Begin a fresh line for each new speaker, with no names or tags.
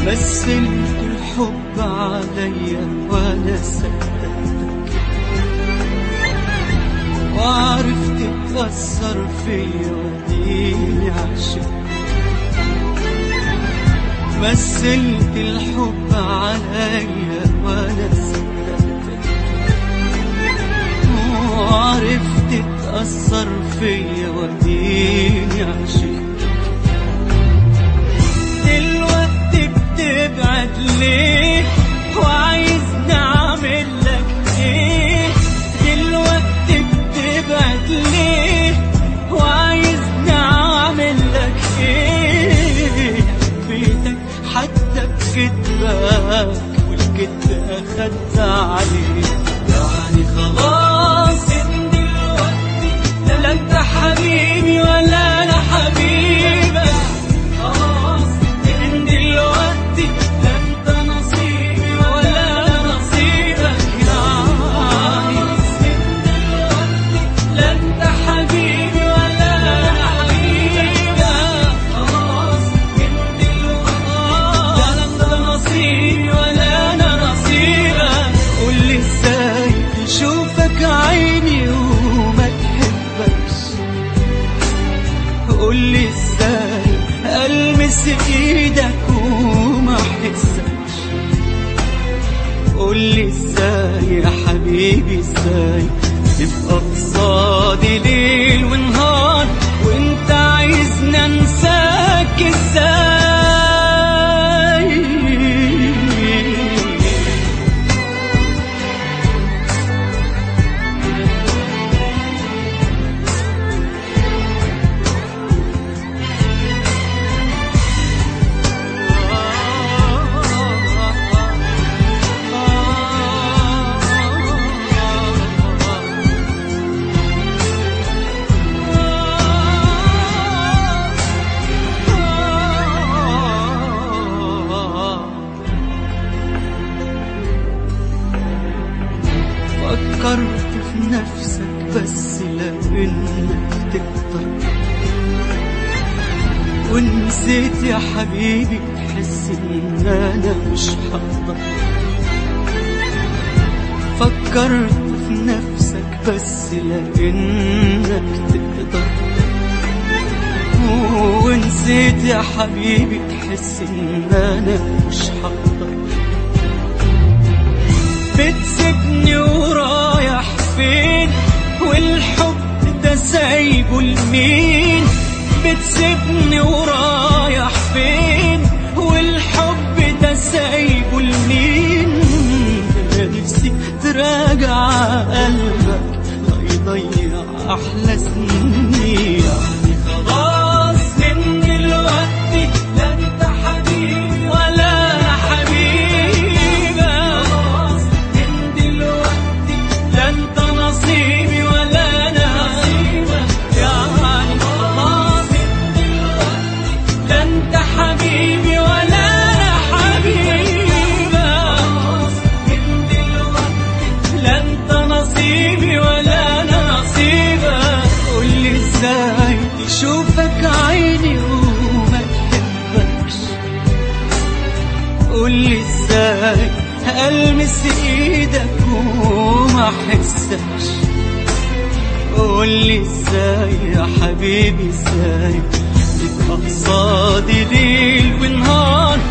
مثلت الحب عليا وانا صدقتك، وعرفت تأثر فيا وديني عشق. مثلت الحب عليا وانا صدقتك، وعرفت تأثر فيا وديني عشق. تبعد ليه وعايزني اعمل لك ايه؟ دلوقتي بتبعد ليه وعايزني اعمل لك ايه؟ بيتك حتى بكدبك والكدب اخدت عليه. يعني خلاص ان دلوقتي لا انت حبيبي ولا انا حبيبك. خلاص ان دلوقتي لا انت نصيبي ولا انا نصيبك. يعني ان دلوقتي لا انت حبيبي ولا انا حبيبك. خلاص ان دلوقتي لا انت نصيبي ولا انا نصيبك. قولي ازاي تشوفك عيني وما تحبكش؟ قولي ازاي ألمس ايدك وما احسكش؟ قولي ازاي يا حبيبي ازاي تبقى قصادي ليل ونهار وانت عايزني انساك ازاي؟ فكرت في نفسك بس لانك تقدر، ونسيت يا حبيبي تحس ان انا مش هقدر. فكرت في نفسك بس لانك تقدر، ونسيت يا حبيبي تحس ان انا مش هقدر. بتسيبني ورايح فين والحب ده سايبه لمين؟ بتسيبني ورايح فين والحب ده سايبه لمين؟ انا نفسي تراجع قلبك لا يضيع احلى سنين. يعني خلاص من دلوقتي لا انت حبيبي ولا انا حبيبك. خلاص من دلوقتي لا انت نصيبي ولا انا نصيبك. يعني خلاص من دلوقتي لا انت حبيبي ولا انا حبيبك. خلاص من دلوقتي لا انت نصيبي ولا انا نصيبك. قولي ازاي تشوفك عيني وما تحبكش؟ قولي ازاي ألمس ايدك وما احسكش؟ قولي ازاي يا حبيبي ازاي تبقى قصادي ليل ونهار